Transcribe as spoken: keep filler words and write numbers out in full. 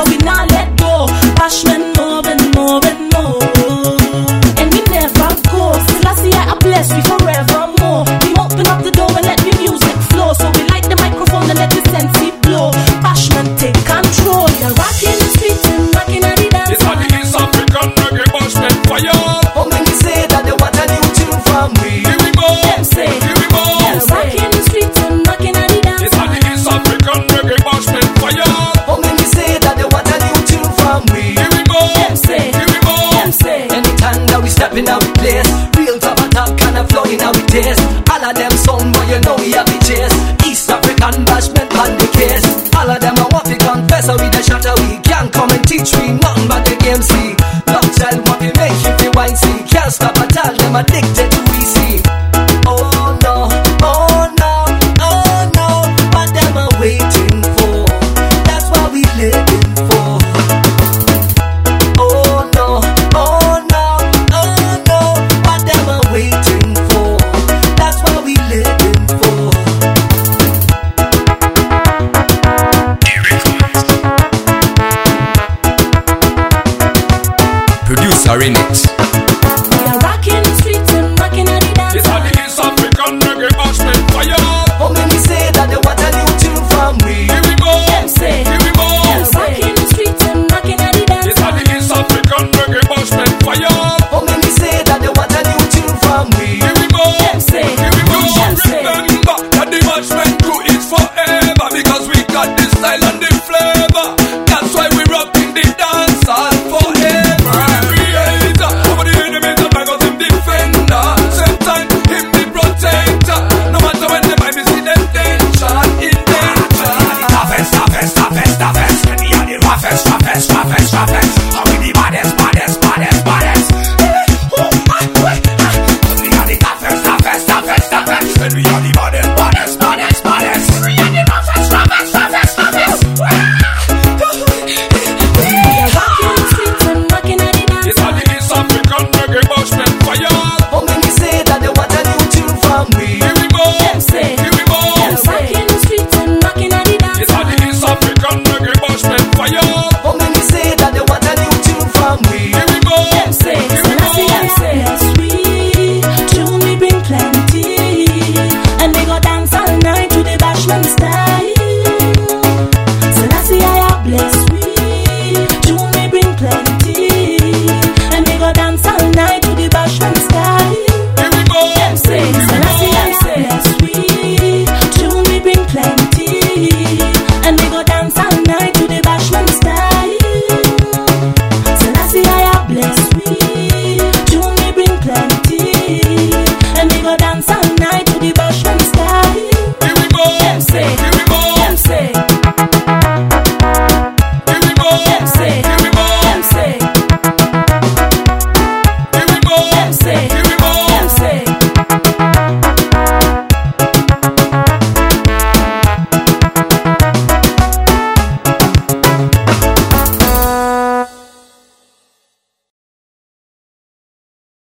we not let go. Bashment more and more and more, and we never go. Still I see I bless we forevermore. We open up the door and let the music flow. So we light the microphone and let the sensei blow. Bashment take control. You're rocking the streets and rocking at the dance. It's how the East African reggae bashment fire. How many say that they want a new tune from me? Here we go. Them say, Here we go. you're rocking the streets and rocking at the dance. It's how the East African reggae bashment fire. How many say that they want a new tune from me? Here we go. Them say, Here we go. them say. Anytime that we step in our place, real top of top kind of flow in our taste. All of them sound, but you know we have the chase. East African bashment on the case. All of them I want to confess, how we the shatter we can't come and teach me nothing but the game see. Love child want to make you feel wine see. Can't stop at all, them addicted to we see. Oh no, oh no, oh no, what them are waiting for? That's what we living for. Oh no, oh no, oh no, what them are waiting for? That's what we living for. Producer Remix. We are rocking the streets and rocking at the dance. It's how the East African reggae bashment fire. How many say that they want a new tune from me? Here we go. Them say, Here we go. you're rocking the streets and rocking at the dance. It's how the East African reggae bashment fire. How many say that they want a new tune from me? Here we go. Them say, Here we go. them say. Remember that the bashment crew is forever, because we got the style and the flavor. That's why we rocking the dance hall forever. Creator over the enemies, the bag of him defender. Same time him the protector. No matter when the Bible see them tension in danger. Toughest, toughest, toughest, toughest. We are the roughest, roughest, roughest, roughest.